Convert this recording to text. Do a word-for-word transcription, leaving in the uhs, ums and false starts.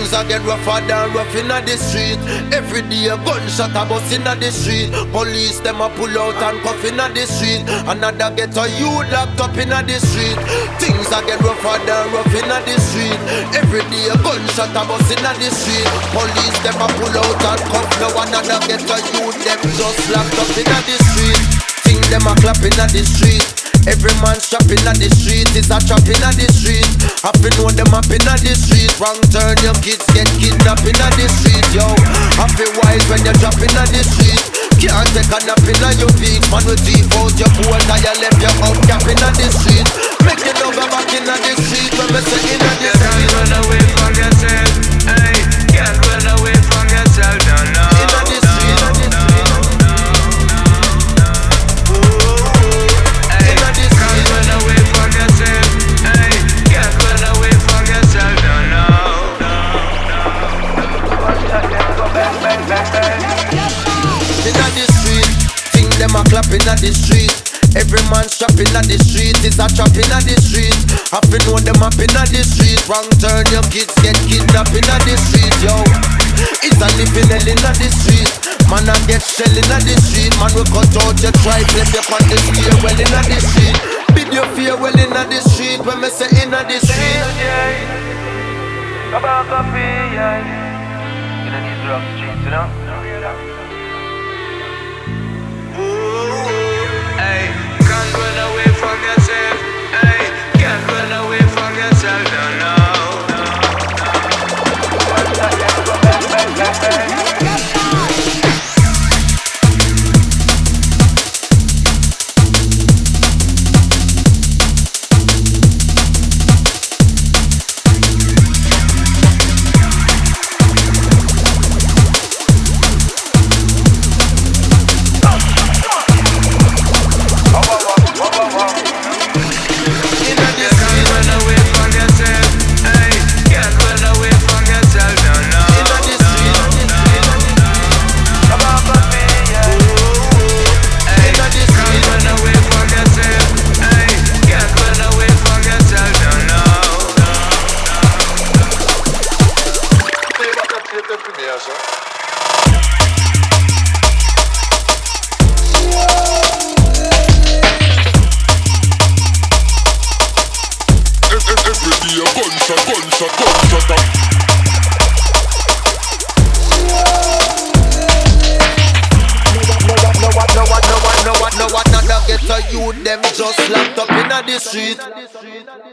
Things are get rougher than rough inna the street. Every day a gunshot a bust inna the street. Police them a pull out and cuff inna the street. Another get a youth locked up inna the street. Things are get rougher than rough inna the street. Every day a gunshot a bust inna the street. Police them a pull out and cuff. Now another get a youth them just locked up inna the street. Things them a clap inna the street. Every man shopping at the street is a trap inna the street. Have to know them up inna the street. Wrong turn, your kids get kidnapped inna the street, yo. Have to wise when you're dropping at the street. Can't take a nap inna your feet. Man will deep out your coat and you left your up cap inna the street. Make you know go back inna the street when me say inna the street. Can't run away from yourself, ay. Can't run away from yourself, no, no. Inna the street, inna the street. Inna the street, thing them a clap inna the street. Every man shopping at the street is a trap inna the street. Have to know them up inna the street. Wrong turn, your kids get kidnapped inna the street, yo. It's a living hell inna the street. Man a get shell inna the street. Man will cut out your tribe, left you on the stair well inna the street. Bid your fear well inna the street. When me say inna the street, Come on, coffee, yeah. You don't need drug streets, you know? Hey, can't run away from yourself. Hey, can't run away from yourself. No, no, get a youth them just locked up inna the street.